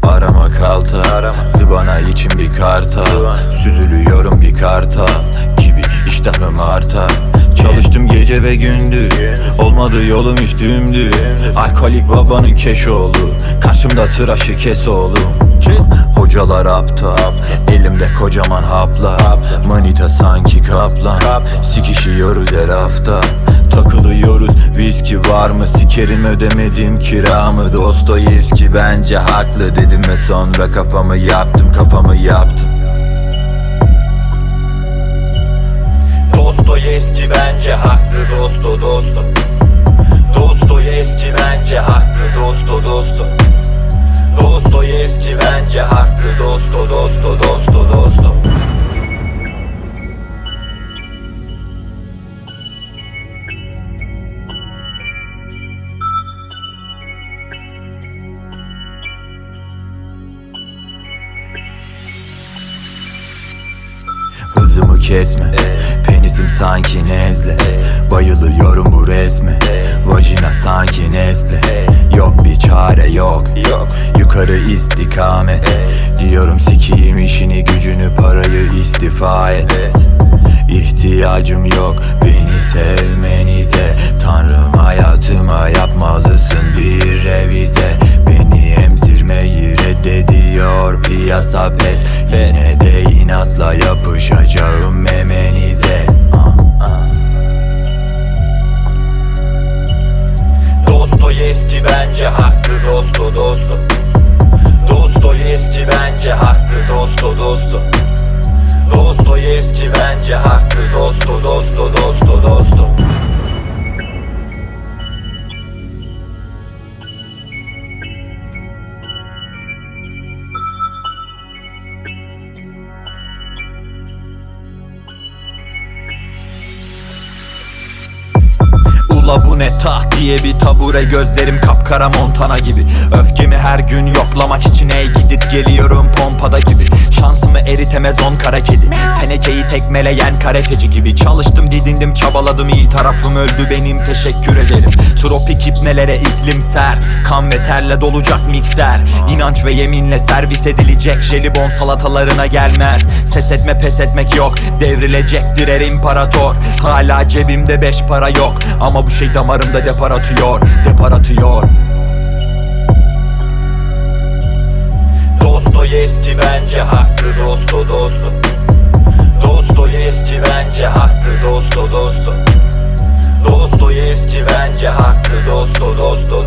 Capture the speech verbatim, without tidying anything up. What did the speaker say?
Arama kalta, Arama. zıvana için bir karta, Zıvana. süzülüyorum bir karta gibi iştahım artar. Çalıştım gece ve gündüz, olmadı yolum hiç dümdüz. Alkolik babanın keşoğlu, karşımda tıraşı kes oğlum. Hocalar aptal, elimde kocaman haplar. Manita sanki kaplan, sikişiyoruz her hafta. Takılıyoruz, viski var mı? Sikerim ödemedim kiramı. Dostoyevski bence haklı dedim ve sonra kafamı yaptım, kafamı yaptım. Dostoyevski bence haklı, dosto dosto. Dostoyevski bence haklı, dosto dosto. Dostoyevski bence haklı, dosto dosto dosto dosto. Hızımı kesme, penisim sanki nezle. Bayılıyorum bu resme, vajina sanki nesle. Yok bir çare yok, Yok. yukarı istikamet. Diyorum sikiyim işini gücünü parayı istifa et. İhtiyacım yok beni sevmenize. Tanrım hayatıma yapmalısın bir revize. Beni emzirmeyi reddediyor piyasa pes. Yine de inatla yapışacağım memenize. Dostoyevski bence haklı, dosto dosto. Dostoyevski bence haklı, dosto dosto. Dostoyevski bence haklı, dosto dosto dosto dosto. Ula bu ne taht diye bir tabure, gözlerim kapkara Montana gibi. Öfkemi her gün yoklamak için ey gidip geliyorum pompada gibi. Şansımı eritemez on kara kedi, tenekeyi tekmeleyen karefeci gibi. Çalıştım didindim çabaladım, iyi tarafım öldü benim teşekkür ederim. Tropik ipnelere iklim sert, kan ve terle dolacak mikser. İnanç ve yeminle servis edilecek jelibon salatalarına gelmez. Ses etme pes etmek yok, devrilecektir her imparator. Hala cebimde beş para yok ama bu şey damarımda depar atıyor, depar atıyor. Dostoyevski bence haklı, dosto dosto. Dostoyevski bence haklı, dosto dosto. Dostoyevski bence haklı, dosto dosto.